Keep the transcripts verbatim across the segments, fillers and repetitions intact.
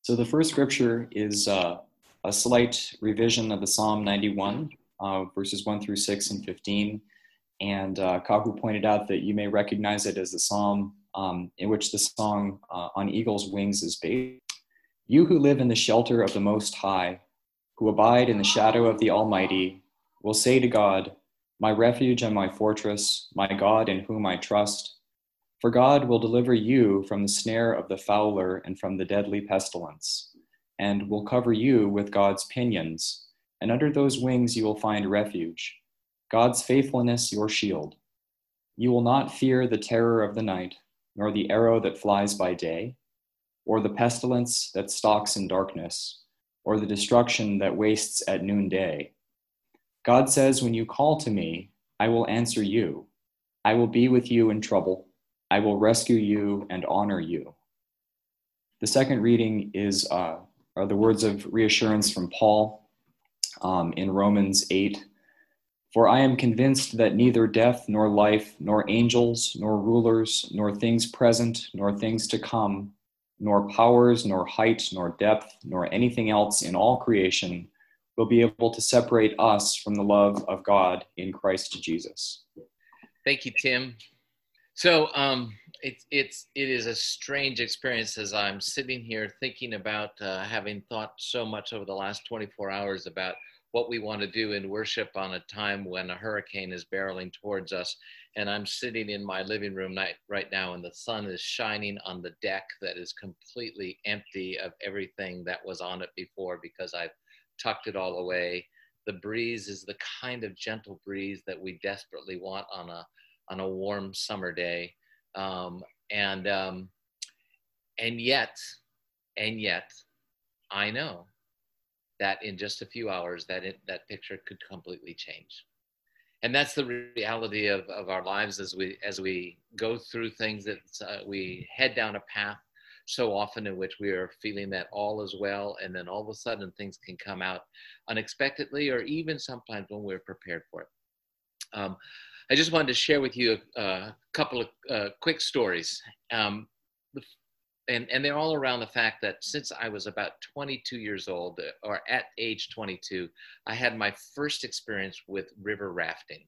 So the first scripture is uh, a slight revision of the Psalm ninety-one, uh, verses one through six and fifteen. And uh, Kahu pointed out that you may recognize it as the psalm um, in which the song uh, On Eagle's Wings is based. You who live in the shelter of the Most High, who abide in the shadow of the Almighty, will say to God, my refuge and my fortress, my God in whom I trust. For God will deliver you from the snare of the fowler and from the deadly pestilence, and will cover you with God's pinions, and under those wings you will find refuge. God's faithfulness your shield. You will not fear the terror of the night, nor the arrow that flies by day, or the pestilence that stalks in darkness, or the destruction that wastes at noonday. God says, when you call to me, I will answer you. I will be with you in trouble. I will rescue you and honor you. The second reading is uh, are the words of reassurance from Paul um, in Romans eight. For I am convinced that neither death nor life, nor angels, nor rulers, nor things present, nor things to come, nor powers, nor height, nor depth, nor anything else in all creation will be able to separate us from the love of God in Christ Jesus. Thank you, Tim. So um, it's it's it is a strange experience as I'm sitting here thinking about uh, having thought so much over the last twenty-four hours about what we want to do in worship on a time when a hurricane is barreling towards us. And I'm sitting in my living room night, right now, and the sun is shining on the deck that is completely empty of everything that was on it before because I've tucked it all away. The breeze is the kind of gentle breeze that we desperately want on a on a warm summer day. Um, and, um, and yet, and yet, I know that in just a few hours that it, that picture could completely change. And that's the reality of, of our lives as we, as we go through things that uh, we head down a path so often in which we are feeling that all is well. And then all of a sudden things can come out unexpectedly, or even sometimes when we're prepared for it. Um, I just wanted to share with you a, a couple of uh, quick stories. Um, and, and they're all around the fact that since I was about twenty-two years old, or at age twenty-two, I had my first experience with river rafting.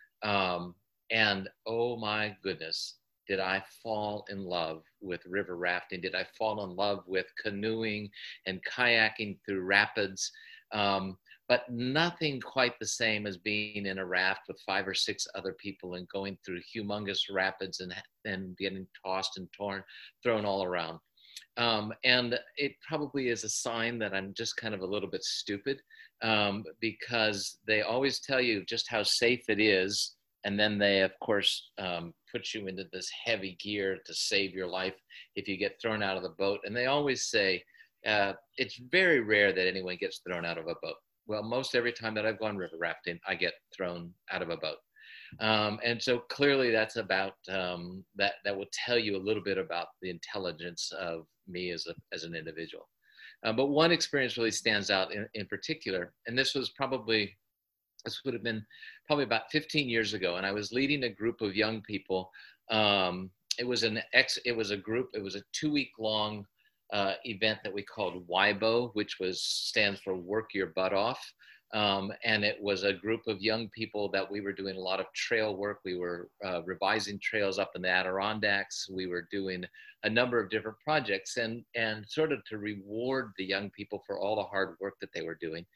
Um, and oh my goodness, did I fall in love with river rafting? Did I fall in love with canoeing and kayaking through rapids? Um, but nothing quite the same as being in a raft with five or six other people and going through humongous rapids and, and getting tossed and torn, thrown all around. Um, and it probably is a sign that I'm just kind of a little bit stupid um, because they always tell you just how safe it is. And then they, of course, um, put you into this heavy gear to save your life if you get thrown out of the boat. And they always say, uh, it's very rare that anyone gets thrown out of a boat. Well, most every time that I've gone river rafting, I get thrown out of a boat. Um, and so clearly that's about, um, that, that will tell you a little bit about the intelligence of me as, a, as an individual. Uh, but one experience really stands out in, in particular, and this was probably, this would have been probably about fifteen years ago, and I was leading a group of young people. Um, it was an ex, it was a group, it was a two-week long Uh, event that we called W I B O, which was stands for Work Your Butt Off. Um, and it was a group of young people that we were doing a lot of trail work. We were uh, revising trails up in the Adirondacks. We were doing a number of different projects, and, and sort of to reward the young people for all the hard work that they were doing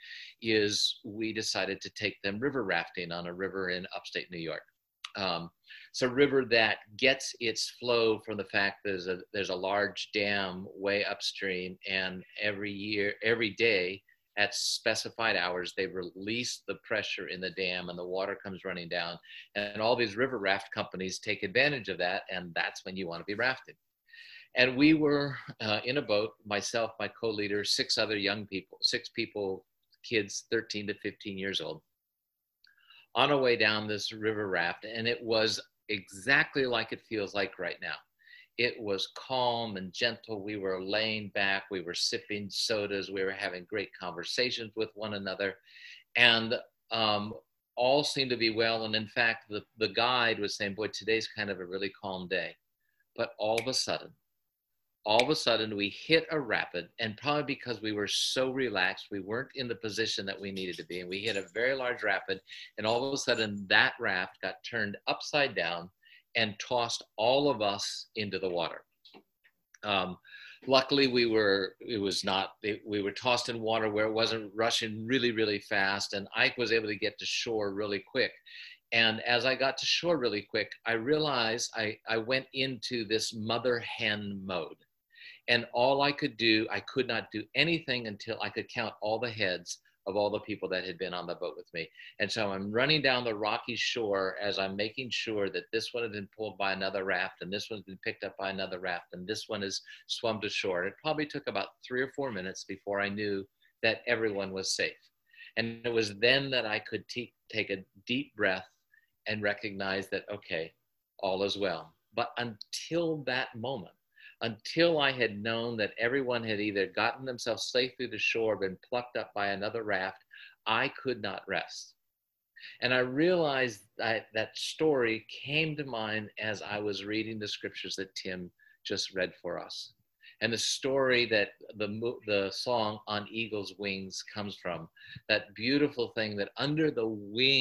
is we decided to take them river rafting on a river in upstate New York. Um, it's a river that gets its flow from the fact there's a there's a large dam way upstream, and every year, every day at specified hours, they release the pressure in the dam and the water comes running down. And all these river raft companies take advantage of that, and that's when you want to be rafting. And we were uh, in a boat, myself, my co-leader, six other young people, six people, kids thirteen to fifteen years old, on our way down this river raft. And it was exactly like it feels like right now. It was calm and gentle. We were laying back. We were sipping sodas. We were having great conversations with one another. And um, all seemed to be well. And in fact, the, the guide was saying, boy, today's kind of a really calm day. But all of a sudden, all of a sudden we hit a rapid, and probably because we were so relaxed, we weren't in the position that we needed to be, and we hit a very large rapid, and all of a sudden that raft got turned upside down and tossed all of us into the water. Um, luckily we were, it was not, it, we were tossed in water where it wasn't rushing really, really fast, and Ike was able to get to shore really quick. And as I got to shore really quick, I realized I, I went into this mother hen mode. And all I could do, I could not do anything until I could count all the heads of all the people that had been on the boat with me. And so I'm running down the rocky shore as I'm making sure that this one had been pulled by another raft, and this one's been picked up by another raft, and this one is swum to shore. It probably took about three or four minutes before I knew that everyone was safe. And it was then that I could t- take a deep breath and recognize that, okay, all is well. But until that moment, until I had known that everyone had either gotten themselves safely to shore, been plucked up by another raft, I could not rest. And I realized that that story came to mind as I was reading the scriptures that Tim just read for us. And the story that the, the song On Eagle's Wings comes from, that beautiful thing that under the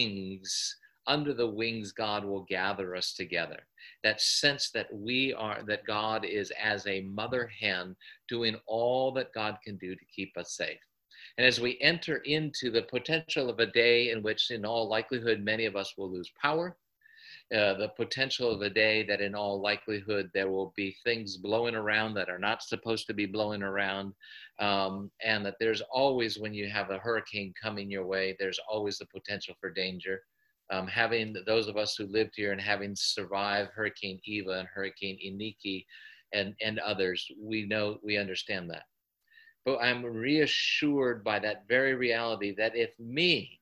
wings Under the wings, God will gather us together. That sense that we are, that God is as a mother hen doing all that God can do to keep us safe. And as we enter into the potential of a day in which, in all likelihood, many of us will lose power, uh, the potential of a day that in all likelihood there will be things blowing around that are not supposed to be blowing around, um, and that there's always, when you have a hurricane coming your way, there's always the potential for danger. Um, having those of us who lived here and having survived Hurricane Eva and Hurricane Iniki and, and others, we know, we understand that. But I'm reassured by that very reality that if me,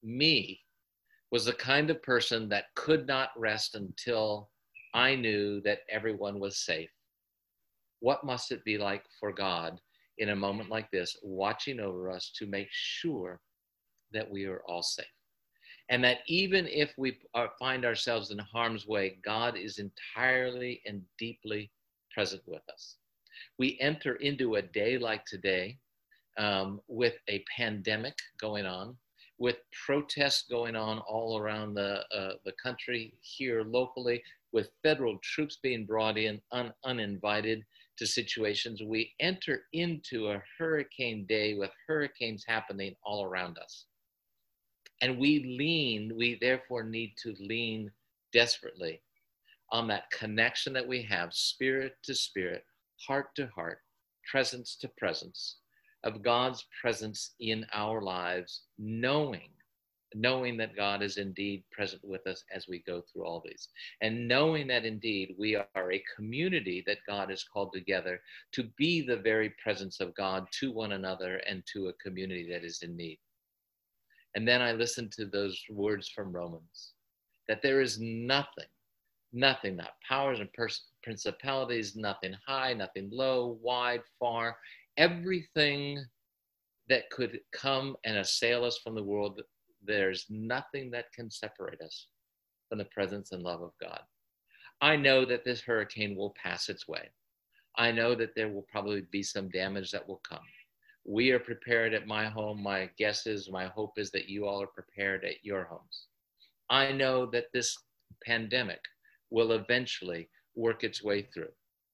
me was the kind of person that could not rest until I knew that everyone was safe, what must it be like for God in a moment like this, watching over us to make sure that we are all safe? And that even if we are, find ourselves in harm's way, God is entirely and deeply present with us. We enter into a day like today um, with a pandemic going on, with protests going on all around the, uh, the country, here locally, with federal troops being brought in un, uninvited to situations. We enter into a hurricane day with hurricanes happening all around us. And we lean, we therefore need to lean desperately on that connection that we have, spirit to spirit, heart to heart, presence to presence, of God's presence in our lives, knowing, knowing that God is indeed present with us as we go through all these. And knowing that indeed we are a community that God has called together to be the very presence of God to one another and to a community that is in need. And then I listened to those words from Romans, that there is nothing, nothing, not powers and pers- principalities, nothing high, nothing low, wide, far, everything that could come and assail us from the world. There's nothing that can separate us from the presence and love of God. I know that this hurricane will pass its way. I know that there will probably be some damage that will come. We are prepared at my home. My guess is, my hope is that you all are prepared at your homes. I know that this pandemic will eventually work its way through.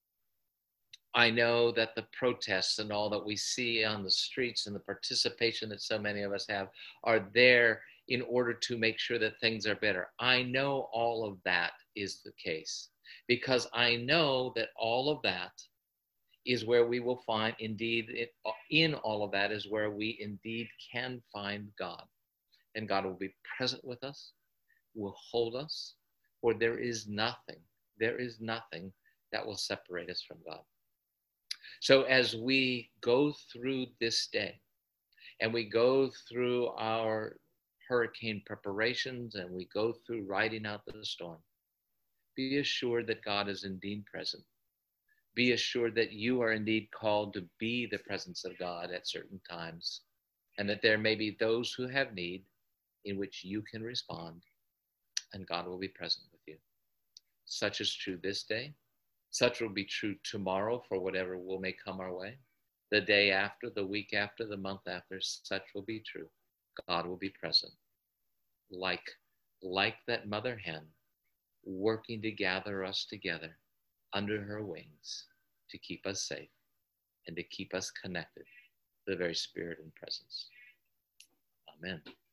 I know that the protests and all that we see on the streets and the participation that so many of us have are there in order to make sure that things are better. I know all of that is the case because I know that all of that is where we will find, indeed, it, in all of that is where we indeed can find God. And God will be present with us, will hold us, for there is nothing, there is nothing that will separate us from God. So as we go through this day, and we go through our hurricane preparations, and we go through riding out the storm, be assured that God is indeed present. Be assured that you are indeed called to be the presence of God at certain times, and that there may be those who have need in which you can respond, and God will be present with you. Such is true this day. Such will be true tomorrow for whatever will may come our way. The day after, the week after, the month after, such will be true. God will be present. Like, like that mother hen, working to gather us together under her wings to keep us safe and to keep us connected to the very spirit and presence. Amen.